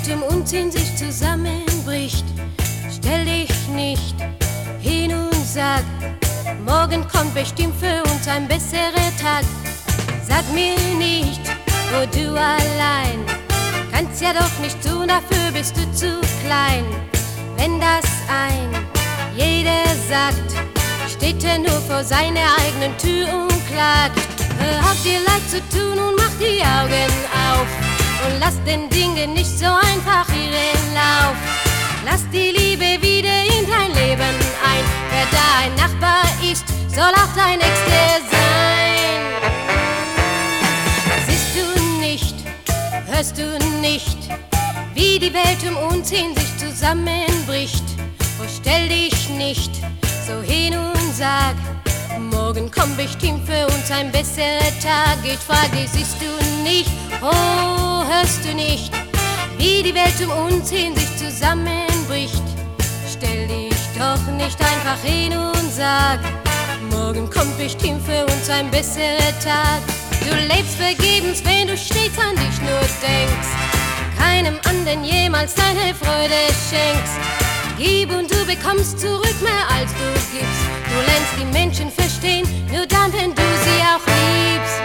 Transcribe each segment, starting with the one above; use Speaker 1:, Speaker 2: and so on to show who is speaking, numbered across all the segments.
Speaker 1: Welt um uns in sich zusammenbricht, stell dich nicht hin und sag, morgen kommt bestimmt für uns ein besserer Tag. Sag mir nicht, wo du allein, kannst ja doch nicht tun, dafür bist du zu klein. Wenn das ein jeder sagt, steht er nur vor seiner eigenen Tür und klagt. Hab dir leid zu tun und mach die Augen auf und lass den Dingen nicht so einfach ihren Lauf. Lass die Liebe wieder in dein Leben ein. Wer da ein Nachbar ist, soll auch dein Nächster sein. Siehst du nicht, hörst du nicht, wie die Welt um uns in sich zusammenbricht? Oh, stell dich nicht so hin und sag, morgen kommt bestimmt für uns ein besserer Tag. Ich frag dich, siehst du nicht, oh, hörst du nicht, wie die Welt um uns in sich zusammenbricht? Stell dich doch nicht einfach hin und sag, morgen kommt bestimmt für uns ein besserer Tag. Du lebst vergebens, wenn du stets an dich nur denkst, keinem anderen jemals deine Freude schenkst. Gib und du bekommst zurück mehr als du gibst. Du lernst die Menschen verstehen, nur dann, wenn du sie auch liebst.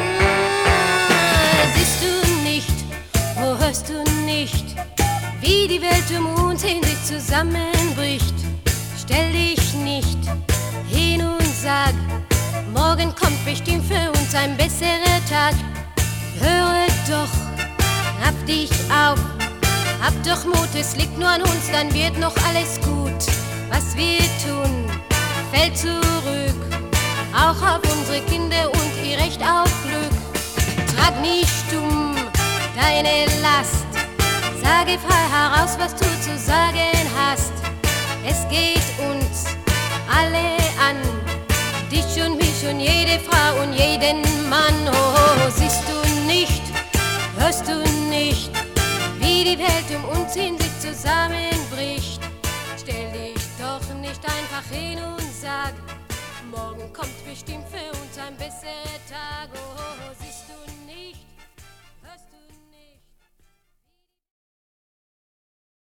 Speaker 1: Siehst du nicht, oh, hörst du nicht, wie die Welt um uns in sich zusammenbricht? Stell dich nicht hin und sag, morgen kommt bestimmt für uns ein besserer Tag. Höre doch, hab dich auf, hab doch Mut, es liegt nur an uns, dann wird noch alles gut. Was wir tun, fällt zurück, auch auf unsere Kinder und ihr Recht auf Glück. Trag nicht stumm deine Last, sage frei heraus, was du zu sagen hast. Es geht uns alle an, dich und mich und jede Frau und jeden Mann. Oh, siehst du nicht, hörst du nicht, wie die Welt um uns in sich zusammenbricht? Stell dich doch nicht einfach hin und sag, morgen kommt bestimmt für uns ein besserer Tag. Oh, siehst du nicht.